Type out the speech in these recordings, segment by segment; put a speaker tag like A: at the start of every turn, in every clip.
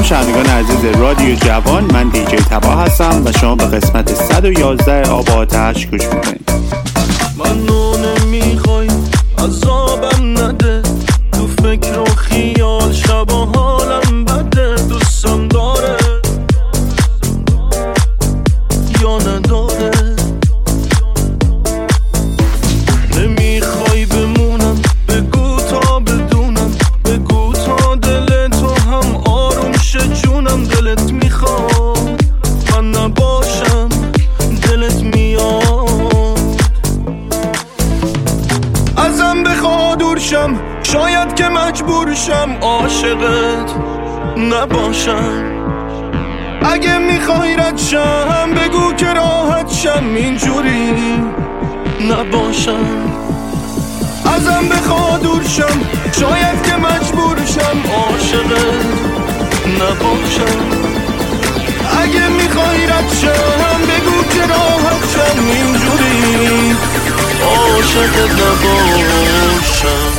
A: شنوندگان عزیز رادیو جوان، من دیجی تبا هستم و شما به قسمت 111 آب آتش گوش میکنید.
B: منو نمیخوای عذابم نده، تو فکر و خیال شب و حالم بده. دوستم داره یا نداره، نمیخوای بمونم بگو تا بدونم، بگو تا دل تو هم آروم شه جونم. دلت میخواد من نباشم، دلت میاد ازم بخواد دورشم، شاید که مجبورشم عاشقت نباشم. اگه میخوای رد شم بگو که راحت شم، اینجوری نباشم. ازم بخواد دورشم، شاید که مجبورشم عاشقت نباشم. اگه میخوای رد شم بگو که راحت شم، اینجوری عاشقت نباشم.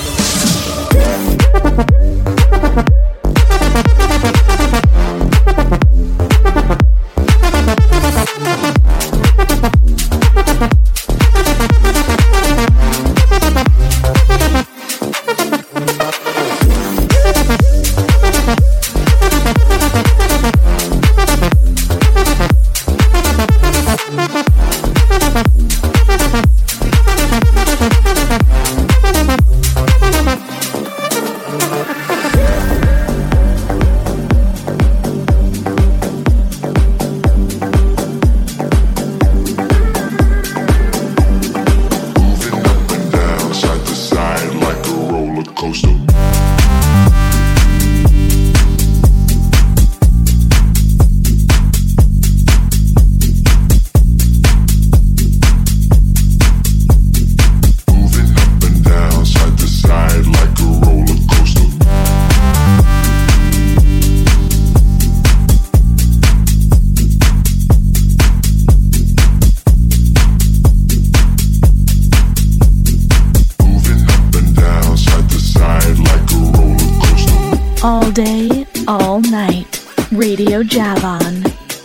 C: All day, all night, Radio Javan.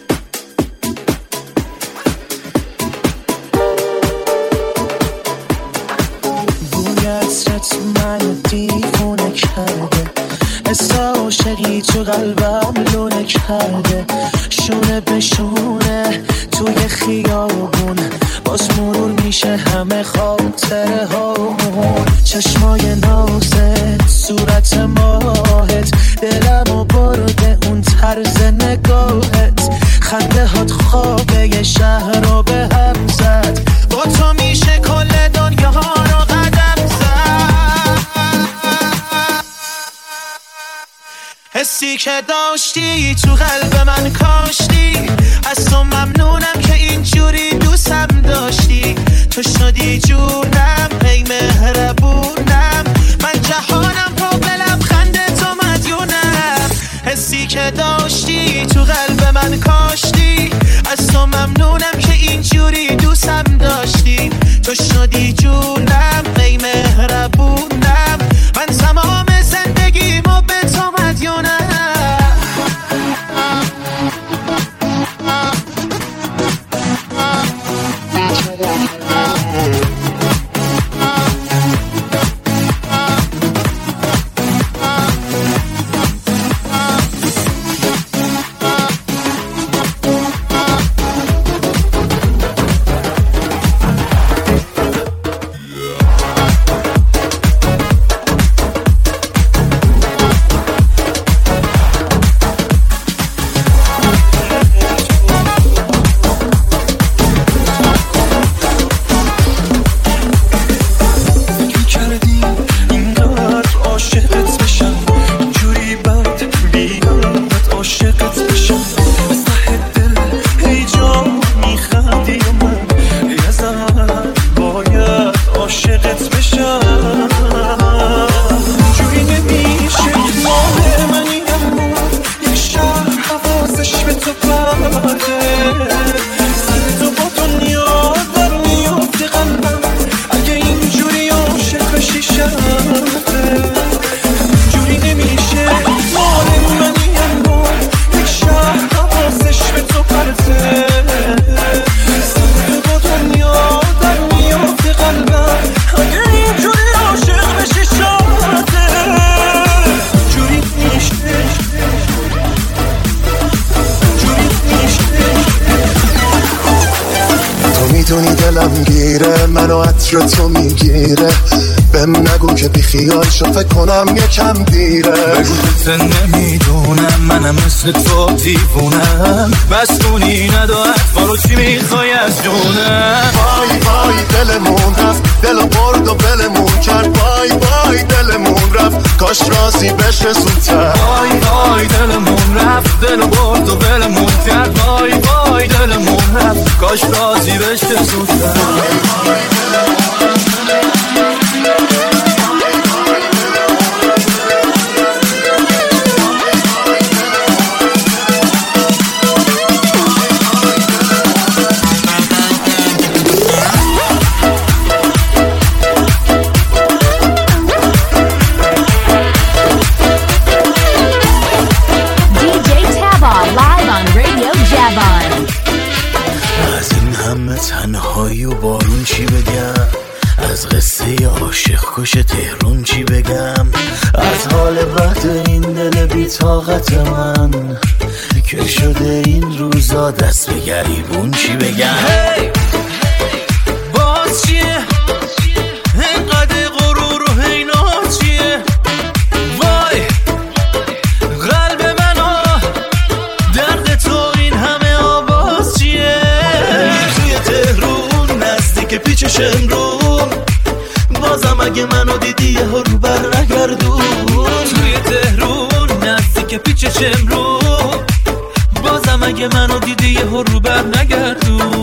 D: بوی عطرت منو دیوونه کرده، حس عاشقی تو قلبم لونه کرده. شونه به شونه توی خیابون باز مرور میشه همه خاطره هامون. چشمای نازت، صورت ماهت، دلمو برده اون طرز نگاهت. خنده هات خوابه یه شهر رو به هم زد، با تو میشه کل دنیا رو قدم زد. حسی که داشتی تو قلب من کاشتی، از تو ممنونم که اینجوری دوستم داشتی. تو شدی جونم، ای مهربونم، من جهانم رو به لبخند تو مدیونم. حسی که داشتی تو قلب من کاشتی، از تو ممنونم که اینجوری دوستم داشتی. تو شدی جونم، ای مهربونم، من تمام زندگیمو به تو مدیونم.
E: میره منو عطر تو میگیره بهم نگو که بی خیال شو فکر کنم یکم دیره
B: بگو تو نمیدونم منم مثل تو دیوونم بستونی ندارد فارو چی میخوای از جونم
E: وای وای دلمون رفت دلو برد و بلمون کرد وای وای دلمون رفت کاش راضی بشه زودتر
B: وای وای دلمون رفت دلو برد و بلمون کرد وای وای دلمون رفت کاش راضی بشه زودتر تنهایی و بارون چی بگم از قصه عاشق کش تهرون چی بگم از حال وقت این دل بی طاقت من که شده این روزا دست به گریبون چی بگم باز چیه اینقدر غرور و حینات چیه وای قلب منو درد تو این همه آواز چیه تهرون نزدیک پیچ شمرون بازم اگه منو دیدی یه رو بر نگردون توی تهرون نزدیک پیچ شمرون بازم اگه منو دیدی یه رو بر نگردون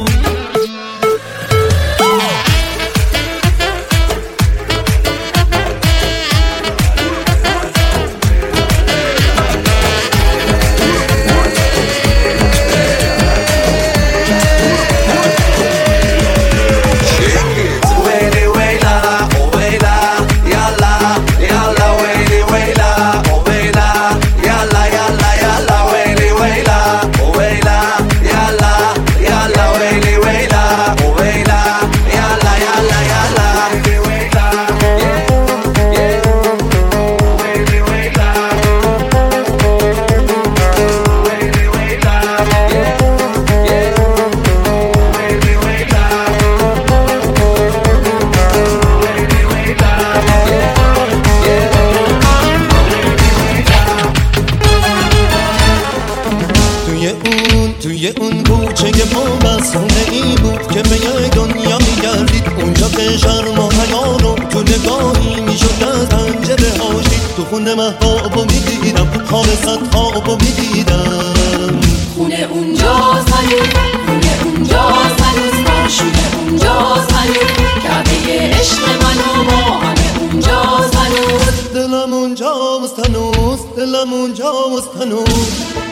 B: توی اون کوچه مبسونه ای بود که به دنیا میگردید اونجا که شرم و حیا رو تو نگاهی میشد از پنجره هاشید تو خونه مهتابو میدیدم خواب صدخابو میدیدم
F: خونه اونجاست هنوز خونه اونجاست هنوز ماشونه اونجاست هنوز کعبه عشق من و با همه اونجاست هنوز
E: دلم اونجاست هنوز دلم اونجاست هنوز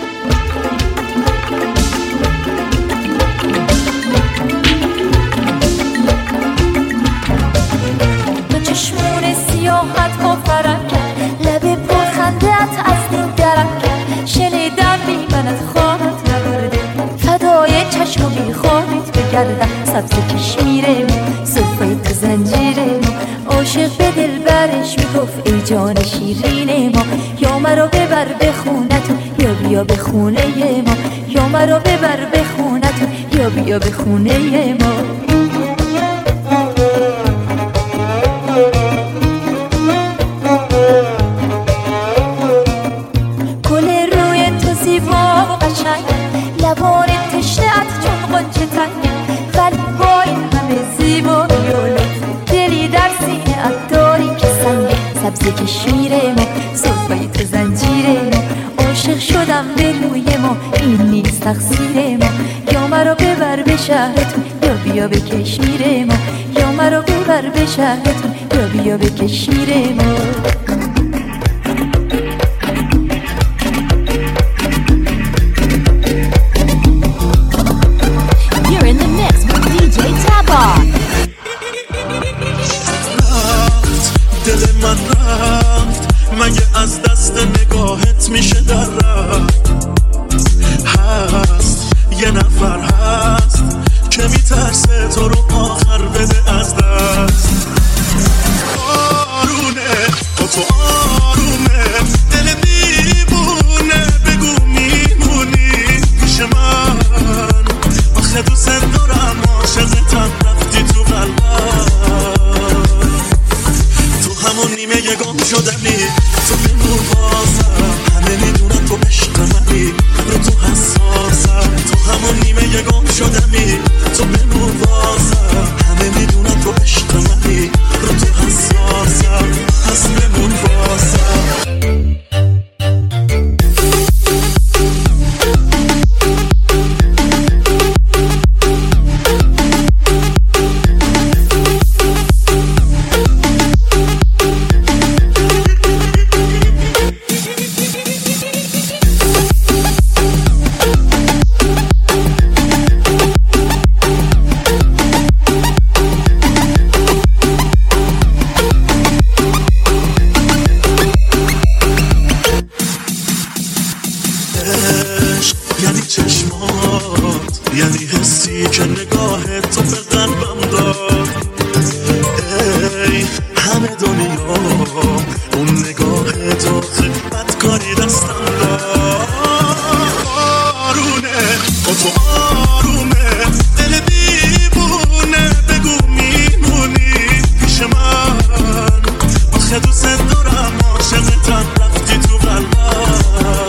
G: چشمون سیاحت با فرم کرد لب پرخندت از دل درم کرد شنیدم بی من از خوابت نبرده فدای چشم و بی خوابت بگردم سبز کشمیره صفای تو زنجیره عاشق به دل برش میگفت ای جان شیرین ما یا مرا ببر به خونتون یا بیا به خونه ما یا مرا ببر به خونتون یا بیا به خونه ما لبان تشنه‌ات چون غنچه تنگ ولی با این همه زیبایی و لطف دلی در سینه‌ات داری که سنگ سبز کشمیره ما صفای تو زنجیره ما عاشق شدم به روی ما این نیست تقصیر ما یا مرا ببر به شهرتون یا بیا به کشمیر ما یا مرا ببر به شهرتون یا بیا به کشمیر ما
B: دل من رفت مگه از دست نگاهت میشه در رفت هست یه نفر هست که میترسه تو رو آخر بده از دست بارونه تو شدنی تو بمون بازم همه میدونن تو عشق منی رو تو حساسم تو همون نیمه گم شدنی تو بمون بازم همه میدونن تو عشق منی رو تو حساسم پس بمون بازم یعنی حسی که نگاه تو به قلبم داد ای همه دنیا اون نگاه تو خدمت کاری دستم داد آرونه با تو آرومه دل دیوونه بگو میمونی پیش من آخه دوست دارم عاشقتم رفتی تو قلبم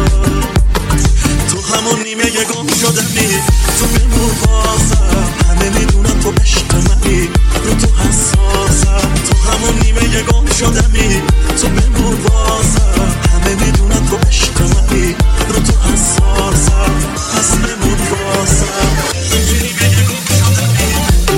B: تو همون نیمه گم شدنی تو بمون بازم همه میدونم تو عشق منی رو تو حساسم تو همون نیمه گم شدنی تو بمون بازم همه میدونم تو عشق منی رو تو حساسم پس بمون بازم نیمه گم شدنی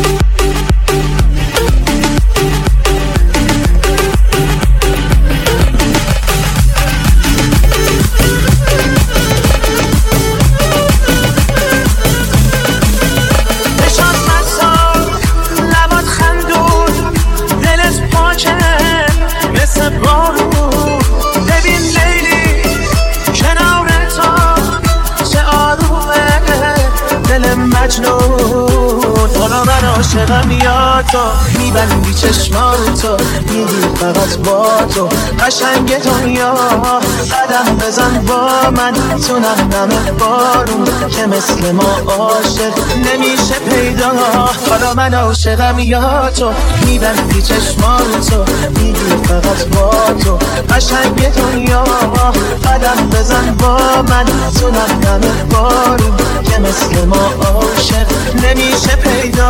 B: عاشقم یا تو میبندی چشماتو میدی فقط با تو قشنگ دنیا قدم بزن با من تو نهنم بارون که مثل ما عاشق نمیشه پیدا حالا من عاشقم یا تو میبندی چشماتو میدی فقط با تو قشنگ دنیا قدم بزن با من تو نهنم بارون که مثل ما عاشق نمیشه پیدا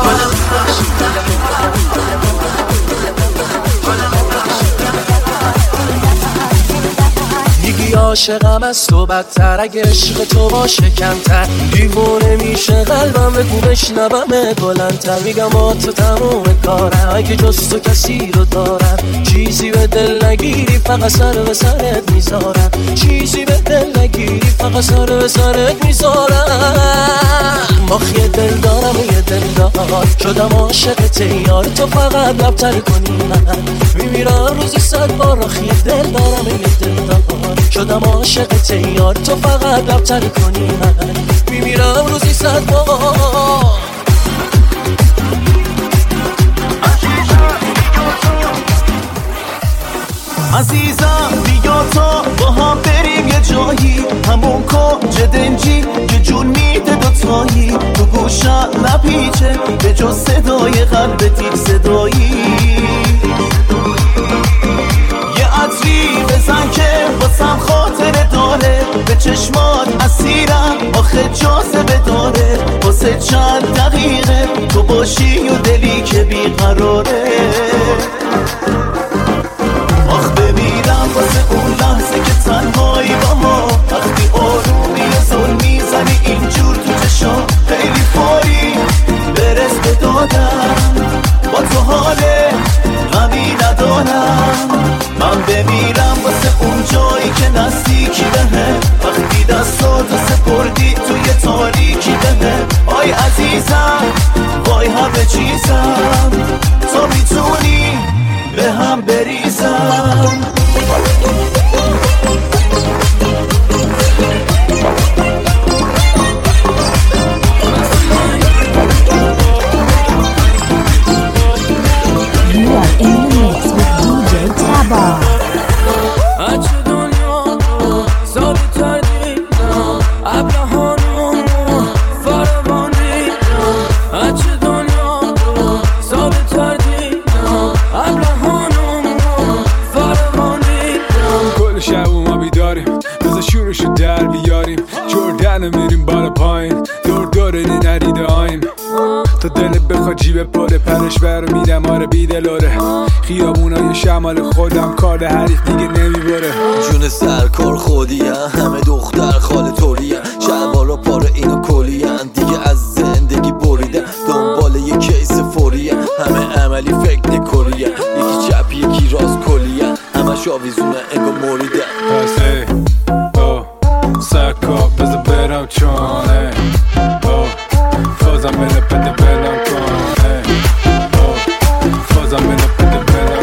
B: میگی عاشقم از تو بدتر اگه عشق تو باشه کمتر دیوونه میشه قلبم بگو بشنوم بلندتر میگم با تو تموم کارم اگه جز تو کسی رو دارم چیزی به دل نگیری فقط سر به سرت میذارم چیزی به دل نگیری فقط سر به سرت میذارم آخ یه دل دارم و یه دل دار شدم عاشقت یار تو فقط لبتر کنی من میمیرم روزی 100 بار آخ یه دل دارم و یه دل دار شدم عاشقت یار تو فقط لبتر کنی من میمیرم روزی 100 بار عزیزم بیا تا با هم بریم یه جایی همون کنج دنجی که جون میده دوتایی تو گوشم نپیچه به جز صدای قلبت یک صدایی یه عطری بزن که واسم خاطره داره به چشمات اسیرم آخه جاذبه داره واسه چند دقیقه تو باشی و دلی که بیقراره آخ بمیرم واسه اون لحظه که تنهایی با ما وقتی آرومی زل میزنی اینجور تو چشام خیلی فوری برس به دادم با تو حاله غمی ندارم من بمیرم واسه اون جایی که نزدیکی بهم وقتی دستاتو سپردی توی تاریکی بهم آی عزیزم وای همه چیزم تو میتونی به هم بریزم
C: You are in the mix with DJ Taba.
B: ثابت
H: جیب پره پرش بر میدم آره بیدلاره خیابونای شمال خودم کار حریف دیگه نمیبره
I: جون سرکار خودیم همه دختر خاله طوریم شلوارا پاره اینا کلیم دیگه از زندگی بریدم دنبال یه کیس فوریم همه عملی فکر نکوریم یکی چپ یکی راست کلیم همش آویزونه انگار مریدم
H: پس ای سکا بزا برم چانه فازم بینه پده بینم کنه فازم بینه پده بینم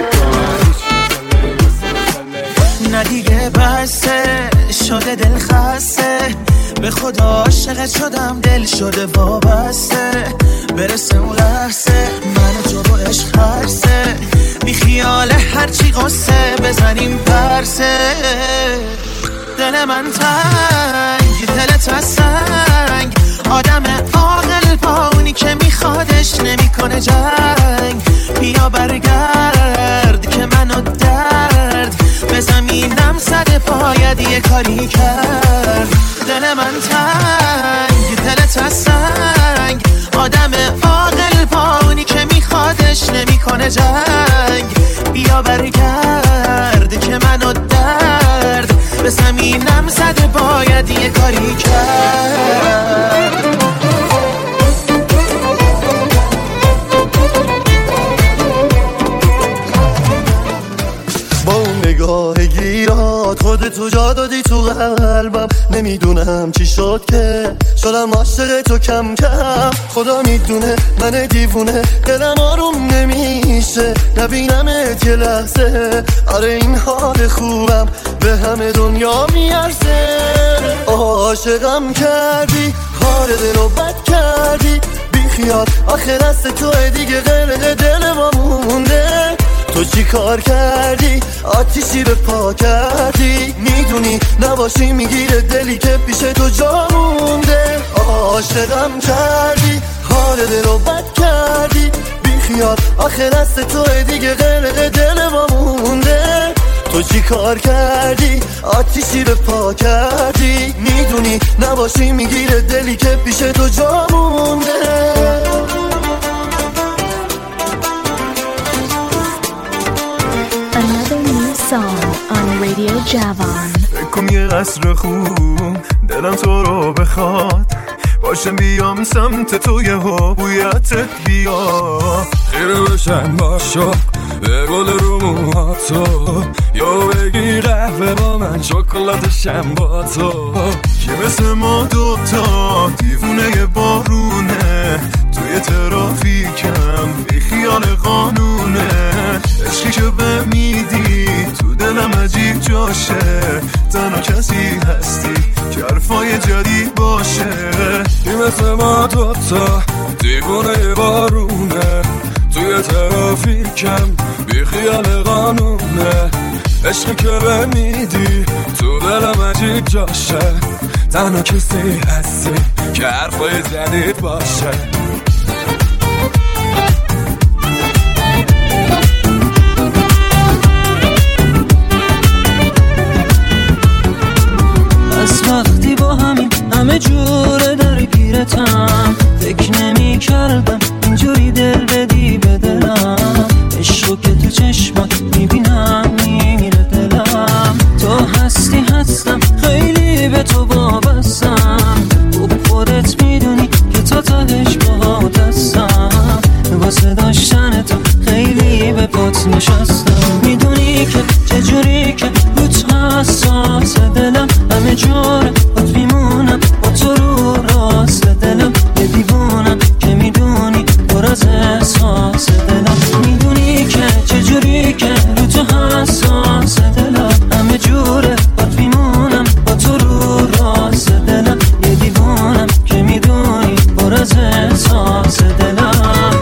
H: کنه
D: نه دیگه بسته شده دل خسته به خدا عاشقت شدم دل شده وابسته برسه اون لحظه من جو با عشق هرسه بی خیال هرچی قصه بزنیم پرسه دل من تنگ دلت از سنگ آدم عاقل با اونی که میخوادش نمیکنه جنگ بیا برگرد که منو درد به زمینم زده باید یه کاری کرد دل من تنگ دلت از سنگ آدم عاقل با اونی که میخوادش نمیکنه جنگ بیا برگرد که منو درد به زمینم زده باید یه کاری کرد با اون نگاه گیرات خودتو جا دادی تو قلبم نمیدونم چی شد که شدم عاشق تو کم کم خدا میدونه من دیوونه دلم آروم نمیشه نبینمت یه لحظه آره این حال خوبم به همه دنیا میارزه عاشقم کردی حال دلو بد کردی بی خیال آخر دست توه دیگه غرق دل ما مونده تو چی کار کردی آتیشی به پا کردی میدونی نباشی میگیره دلی که پیش تو جا مونده عاشقم کردی حال دلو بد کردی بی خیال آخر دست توه دیگه غرق دل ما مونده تو چی کار کردی آتیشی به پا کردی میدونی نباشی میگیره دلی که پیش تو جا مونده
C: Another new song on Radio Javon.
B: بکن یه قصر خوب دلم تو رو بخواد باشم بیام سمت تو یه بویتت بیا
H: خیره بشن باشو به گل رو موهاتو یا بگی قهوه با من شکلاتشم با تو
B: که مثل ما دوتا دیوونه بارونه توی ترافیکم بی خیال قانونه عشقی که به میدی تو دلم عجیب جاشه تنها کسی هستی که حرفای جدید باشه
H: که مثل ما دوتا دیوونه بارونه توی ترافیکم بی خیال قانونه عشقی که به میدی تو دلم عجیب جاشه تنها کسی هستی که حرفای جدید باشه
J: از وقتی با همین همه جوره درگیرتم فکر نمی کردم اینجوری دل بدی به دلم عشقو که تو چشمات میبینم میمیره دلم تو هستی هستم خیلی به تو وابستم خوب خودت میدونی که تا تهش باهات هستم واسه داشتن تو خیلی به پات نشستم میدونی که چجوری که روت حساس دلم همه جوره بات میمونم با تو رو راست دلم یه دیوونم که میدونی پر از احساس دلم میدونی که چجوری که رو تو حساس دلم همه جوره بات میمونم با تو رو راست دلم یه دیوونم که میدونی پر از احساس دلم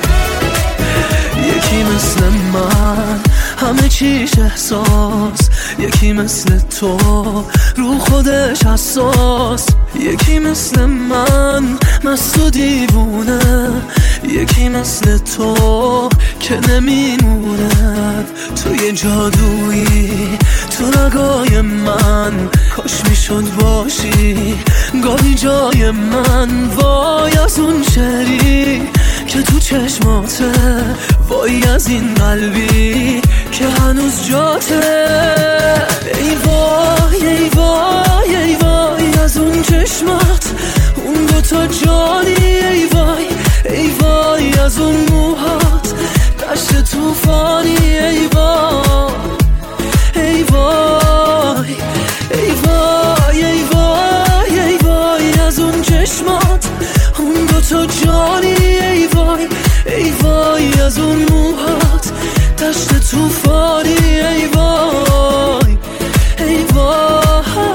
B: همه چیش احساس یکی مثل تو رو خودش حساس، یکی مثل من مست و دیوونه، یکی مثل تو که نمیمونه. تو یه جادویی تو رگای من، کاش میشد باشی گاهی جای من. وای از اون شعری که تو چشماته، وای از این قلبی که هنوز جاته. ای وای ای وای ای وای از اون چشمات، اون دوتا جانی. ای وای ای وای از اون موهات، دشت توفانی. ای وای ای وای ای وای ای وای ای وای از اون چشمات، اون دوتا جانی. ای وای ای وای از اون موهات، دشت توفانی. ای وای ای وای.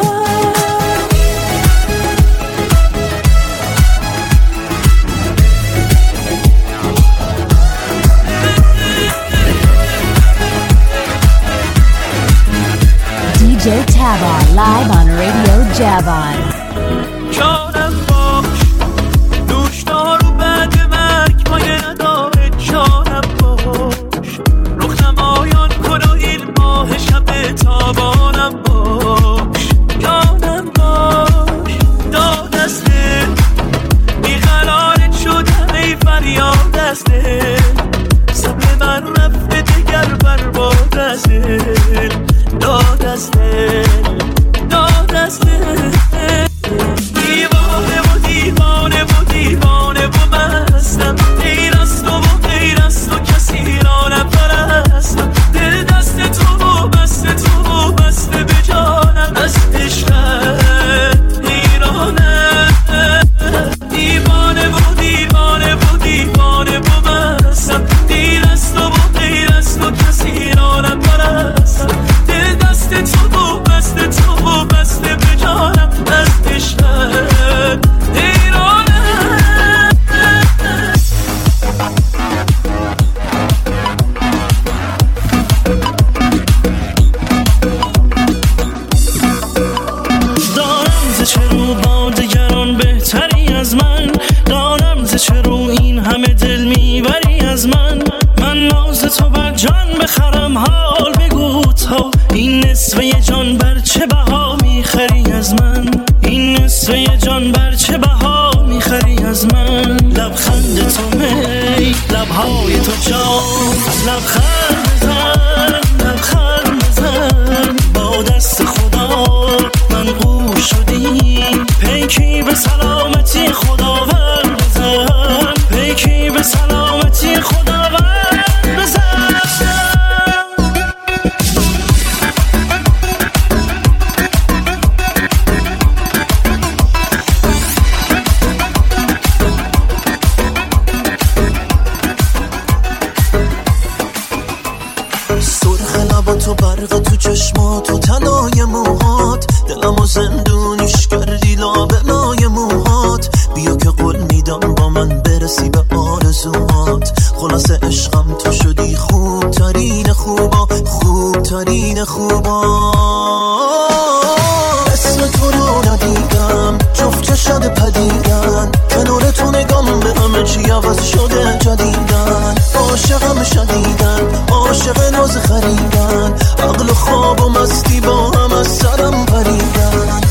C: DJ Tavon live on Radio Javon.
B: جانم باش دوشتا رو بعد مرگ پایه نداره. جانم باش رخ نمایان کن و این ماه شب تابانم باش. جانم باش داد از دل بیقرارت شدم، ای فریاد از دل. صبر من رفته دگر برباد از دل، داد از دل، داد از دل. دیوانه و دیوانه و دیوانه و مستم، غیر از تو و غیر از تو کسی را نپرستم. دل دست تو و بست تو و بسته به جانم، از عشقت حیرانم. دیوانه و دیوانه و دیوانه و مستم، غیر از تو و غیر از تو کسی را نپرستم. دل دست تو و بست تو و بسته به جانم، از عشقت حیرانم. دارم ز چه رو با دگران بهتری از من، دارم ز چه رو این همه دل میبری از من. من ناز تو بر جان بخرم، حال بگو تا این نصفه جان بر چه بها میخری از من. این نصفه جان بر چه بها میخری از من. لبخند تو می لبهای تو جان، لبخند بزن لبخند بزن. با دست خدا من قوش شدی، پیکی به سلامتی خداوند بزن، پیکی به سلامتی خداوند بزن.
E: سرخ لباتو برق تو چشماتو تنای موهات، دلمو زندونیش کردی لابه لای موهات. بیا که قول میدم با من برسی به آرزوهات. خلاص عشقم تو شدی خوب ترین خوبا، خوب ترین خوبا. اسم تو رو ندیدم جفت چشد پدیدن، کنار تو نگام به همه چی عوض شده جدیدن. عاشقم شدیدن، عاشق ناز خریدن، عقل و خواب و مستی با هم از سرم پریدن.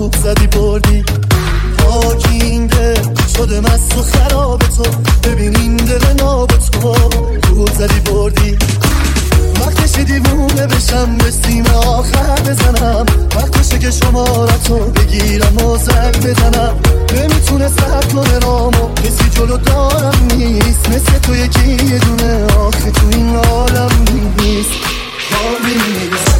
K: توپ زدی بردی پاکین دل شده مست و خراب تو ببین این دل ناب تو توپ زدی بردی وقتشه دیوونه بشم به سیم آخر بزنم وقتشه که شمارتو بگیرم و زنگ بزنم نمیتونه سر کنه رامو کسی جلو دارم نیست مثل تو یکی یه دونه آخه تو این عالم نیست کاری نیست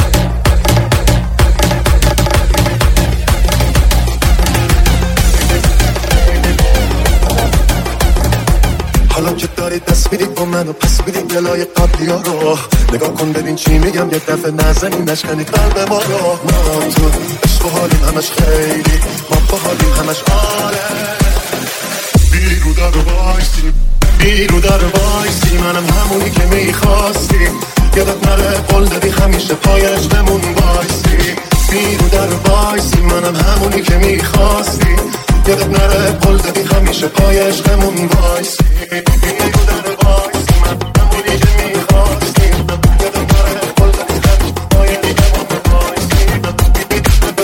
K: حالا که داری دست میدید با منو پس میدید دلای قبلی ها رو نگاه کن ببین چی میگم یه دفعه نزنی نشکنی قلب ما رو ما تو عشق و حالیم همش خیلی ما با حالیم همش آره بیرو در وایسی بیرو در وایسی منم همونی که میخواستی یادت نره قول دادی همیشه پایش بمون وایسی بیرو در وایسی منم همونی که میخواستی یادت نره قول دادی همیشه پایش بمون وایسی بیرو در وایسی من همونی که میخواستی یادت نره قول دادی همیشه پایش بمون وایسی همونی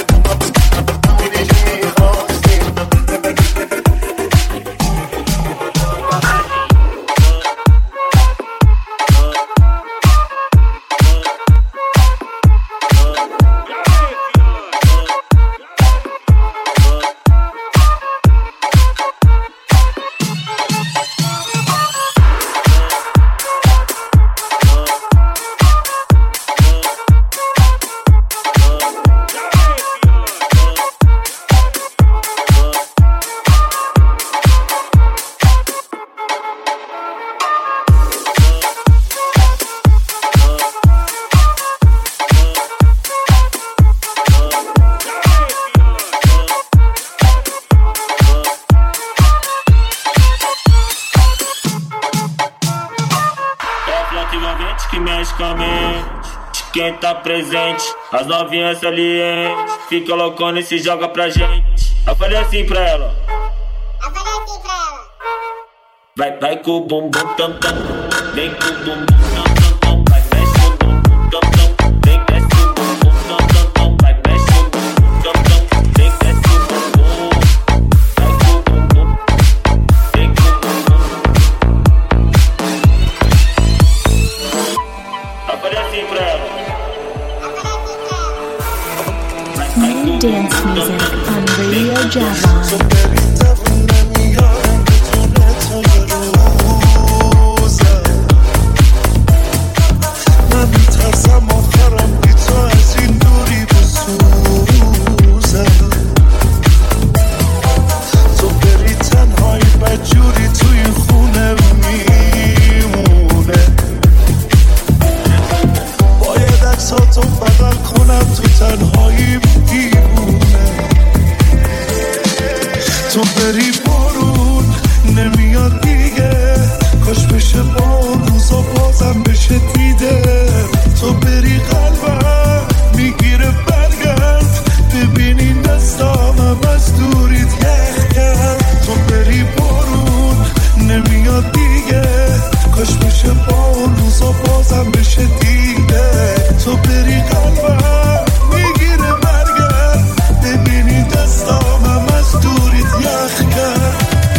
K: که میخواستی Quem tá presente, as novinhas salientes, fica loucona e se joga pra gente. Eu falei assim pra ela. Vai com o bumbum tam tam, vem com o bumbum tam tam tam, vai mexe o bumbum tam tam, vem desce o bumbum tam tam tam, vai mexe o bumbum tam tam, vem desce o bumbum, vai com o bumbum, vem com o bumbum. Eu falei assim pra ela.
C: New dance music on Radio Javon.
K: من میترسم آخرم بی تو از این دوری بسوزم تو بری تنهایی بدجوری توی خونه میمونه باید عکساتو بدل کنم تو تنهایی دیوونه تو بری بارون نمیاد دیگه کاش بشه با اون روزا بازم بشه دیده تو بری قلبم میگیره برگرد ببینی دستامم از دوریت یخ کرد تو بری بارون نمیاد دیگه کاش بشه با اون روزا بازم بشه دیده تو بری قلبم میگیره برگرد ببینی دستامم از دوریت یخ کرد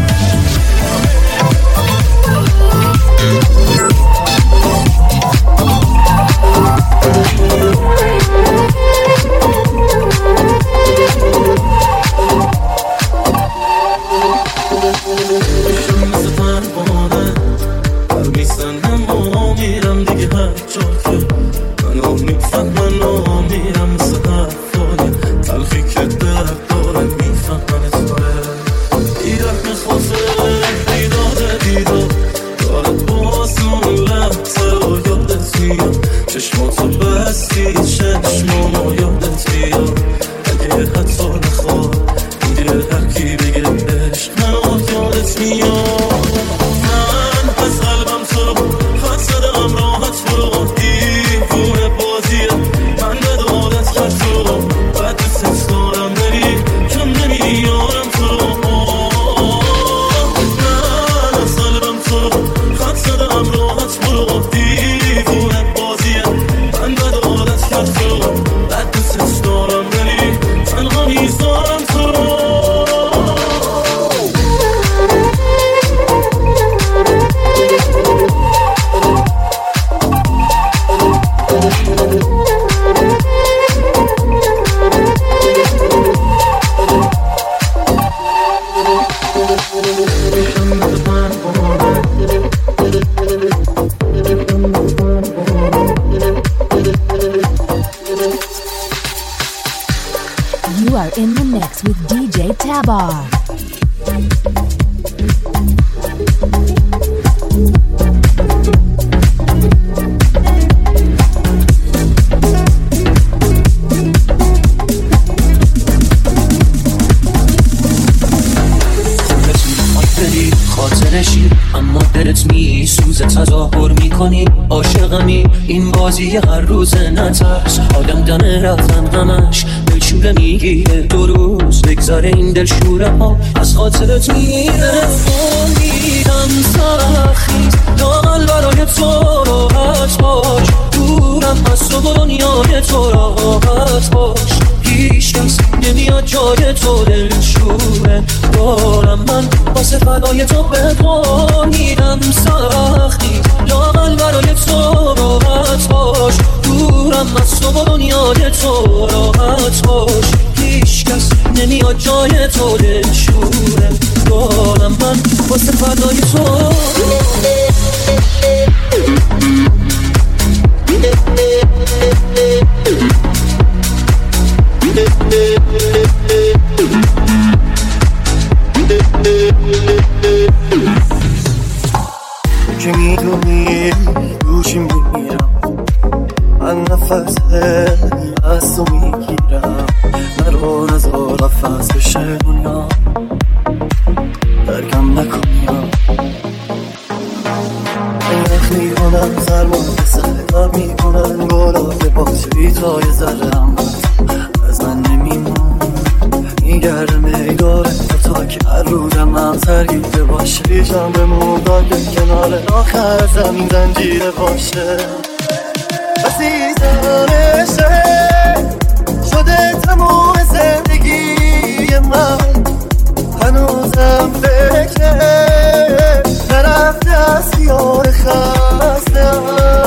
B: چشماتو بستی چشمامو یادت بیاد اگه حتی نخواد میگه هر کی بگه عشق من یادت میاد من از قلبم تو رو خط زدم راحت برو دیوونه بازیه من به دولت خط تو رو بعد دوست دارم بری کم نمیارم تو رو من از قلبم تو رو خط زدم راحت برو دیوونه بازیه من به دولت خط تو رو بعد دوست دارم بری تنها نیست
L: You are in the mix with DJ Tabar.
J: خاطرشی اما دلت می سوزه تظاهر میکنی عاشقمی این بازی هر روز نترس آدم دمه رفتن همش دلشوره میگیره 2 روز بگذاره این دلشوره ها از خاطرت میره امیدم سخیز لاغل برای تو راحت باش دورم از تو و دنیای تو راحت باش هیچ کس نمیاد جای تو دلشوره دارم من واسه فدای تو بدونیدم سختی لاغل برای تو راحت باش دورم از تو و دنیای تو راحت باش هیچ کس نمیاد جای تو دلشوره دارم من واسه فدای تو
E: که میدونی دوشی میمیرم من نفس از تو میگیرم نرو نزار قفص بشه دنیا درکم نکنیم یخ میکنم سرما به سرکار میکنم گلا که باشی تا یه ذره هم از من نمیمون میگردم ایگاره تا که هر روزم هم سرگیده باشه بیشم به مردان که کنار آخر زمین زنجیره باشه عزیزانشه شده تموم زندگی من هنوزم فکر نرفته از خیال خستم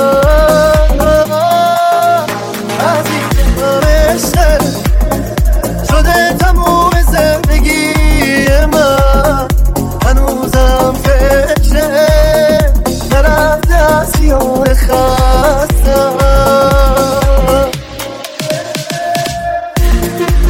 E: عزیزانشه شده تموم زندگی من هنوزم فکر نرفته از خیال خستم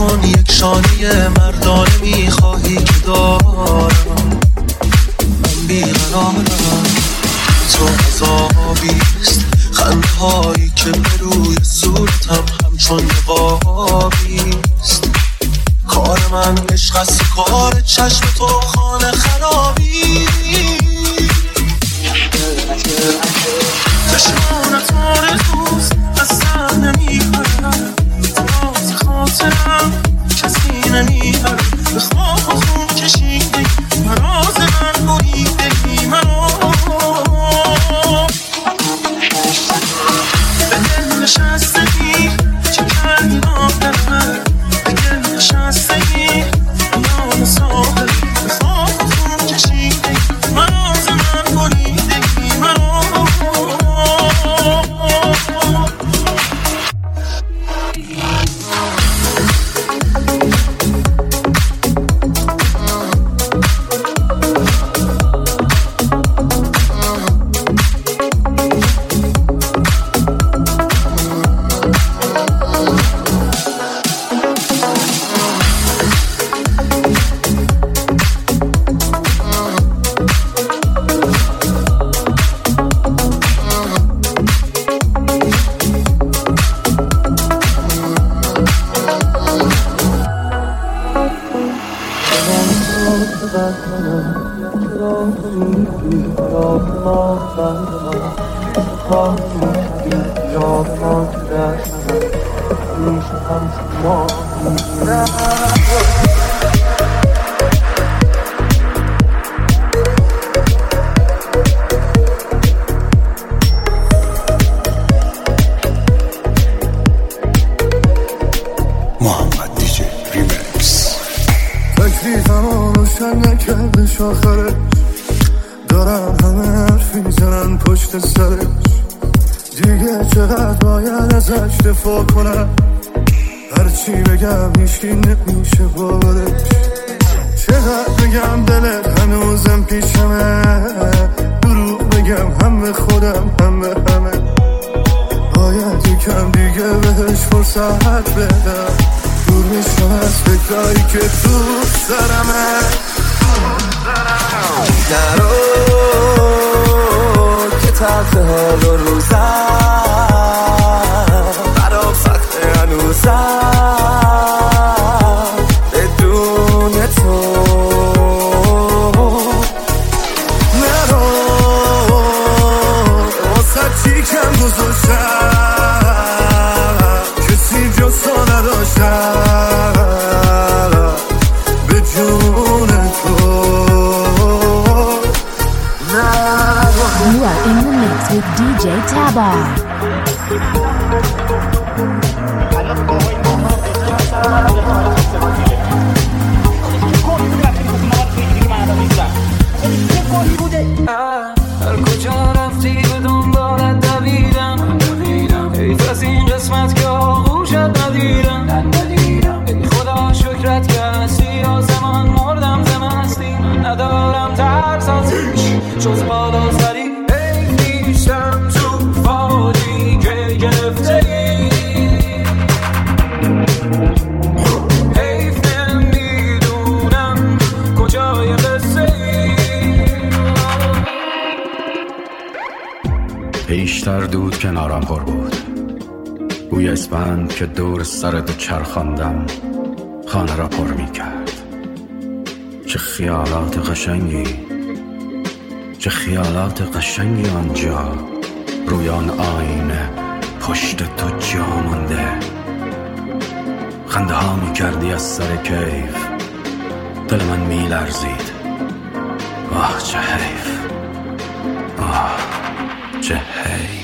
E: کن یک شانه مردانه میخواهی که دارم، من بیقرارم. تو عذابیست خنده هایی که به روی صورتم همچون نقابیست. کار من عشق است، کار چشم تو خانه خرابی. چشمانت آرزوست از سر نمیبرم، باز خاطرم کسی نمیبرم. به خواب و خون کشیدی مراز من بریدی مرا، به دل نشستگی چه کردی آدم، به دل نشستگی میان ساحل. به خواب و خون کشیدی مراز من بریدی مرا.
K: آخرش دارن همه حرف میزنن پشت سرش، دیگه چقدر باید ازش دفاع کنم؟ هرچی بگم هیچکی نمیشه باورش. چقدر بگم دلت هنوزم پیشمه، دروغ بگم هم به خودم هم به همه. باید یکم دیگه بهش فرصت بدم، دور میشم از فکرایی که تو سرمه. نرو که تلخ حال و روزم برام سخته هنوزم بدون تو. نرو واسه چی کم گذاشتم، کسی جز تو نداشتم به جون تو.
L: You are in the mix with DJ Tabar.
J: هر کجا رفتی به دنبالت دویدم، حیف از این قسمت که آغوشت ندیدم. ای خدا شکرت که هستی، آسمان مردم ز مستی. ندارم ترس از هیچ جز بالا سری. نیستم تو فادی که گرفته ای، حیف نمیدونم کجای قصه ای.
M: پیشتر دود کنارم پر بود، بوی اسپند که دور سرت چرخاندم خانه را پر می کرد. چه خیالات قشنگی، چه خیالات قشنگی آنجا روی آن آینه پشت تو جا مانده. خنده ها می کردی از سر کیف، دل من می لرزید. آه چه حیف، آه چه حیف.